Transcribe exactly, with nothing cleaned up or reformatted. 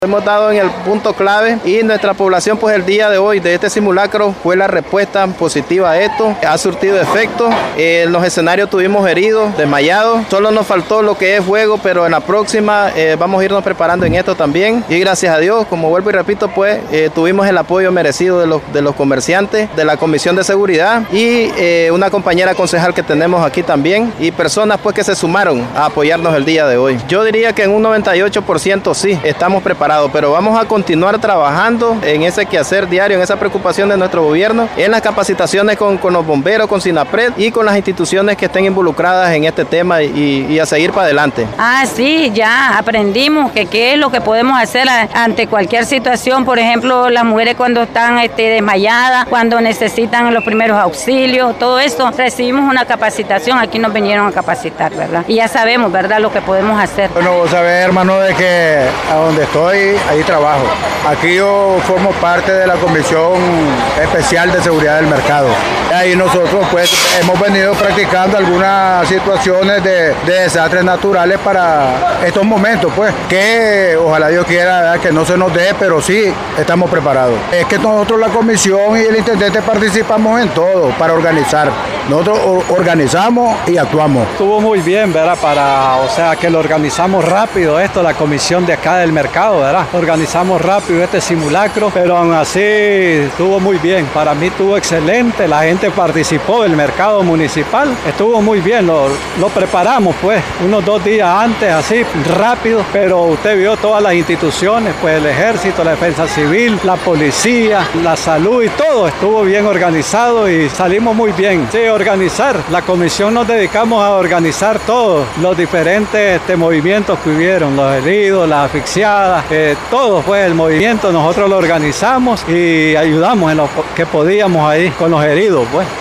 Hemos dado en el punto clave y nuestra población pues el día de hoy de este simulacro fue la respuesta positiva a esto, ha surtido efecto. En los escenarios tuvimos heridos, desmayados, solo nos faltó lo que es fuego, pero en la próxima eh, vamos a irnos preparando en esto también y gracias a Dios, como vuelvo y repito, pues eh, tuvimos el apoyo merecido de los, de los comerciantes, de la Comisión de Seguridad y eh, una compañera concejal que tenemos aquí también y personas pues que se sumaron a apoyarnos el día de hoy. Yo diría que en un noventa y ocho por ciento sí, estamos preparados, pero vamos a continuar trabajando en ese quehacer diario, en esa preocupación de nuestro gobierno, en las capacitaciones con, con los bomberos, con SINAPRED y con las instituciones que estén involucradas en este tema y, y a seguir para adelante. Ah, sí, ya aprendimos que qué es lo que podemos hacer a, ante cualquier situación, por ejemplo, las mujeres cuando están este, desmayadas, cuando necesitan los primeros auxilios, todo esto, recibimos una capacitación, aquí nos vinieron a capacitar, ¿verdad? Y ya sabemos, ¿verdad?, lo que podemos hacer. Bueno, vos sabés, hermano, de que a donde estoy, ahí trabajo. Aquí yo formo parte de la Comisión Especial de Seguridad del Mercado. Ahí nosotros pues hemos venido practicando algunas situaciones de, de desastres naturales para estos momentos, pues, que ojalá Dios quiera, ¿verdad?, que no se nos dé, pero sí estamos preparados. Es que nosotros, la comisión y el intendente, participamos en todo para organizar. Nosotros organizamos y actuamos. Estuvo muy bien, ¿verdad? Para, o sea, que lo organizamos rápido esto, la comisión de acá del mercado, ¿verdad? Organizamos rápido este simulacro, pero aún así estuvo muy bien. Para mí estuvo excelente, la gente participó del mercado municipal, estuvo muy bien, lo, lo preparamos pues unos dos días antes, así rápido, pero usted vio todas las instituciones, pues el ejército, la defensa civil, la policía, la salud y todo estuvo bien organizado y salimos muy bien. Sí, organizar, la comisión nos dedicamos a organizar todos los diferentes este, movimientos que hubieron, los heridos, las asfixiadas, eh, todo pues el movimiento nosotros lo organizamos y ayudamos en lo que podíamos ahí con los heridos pues.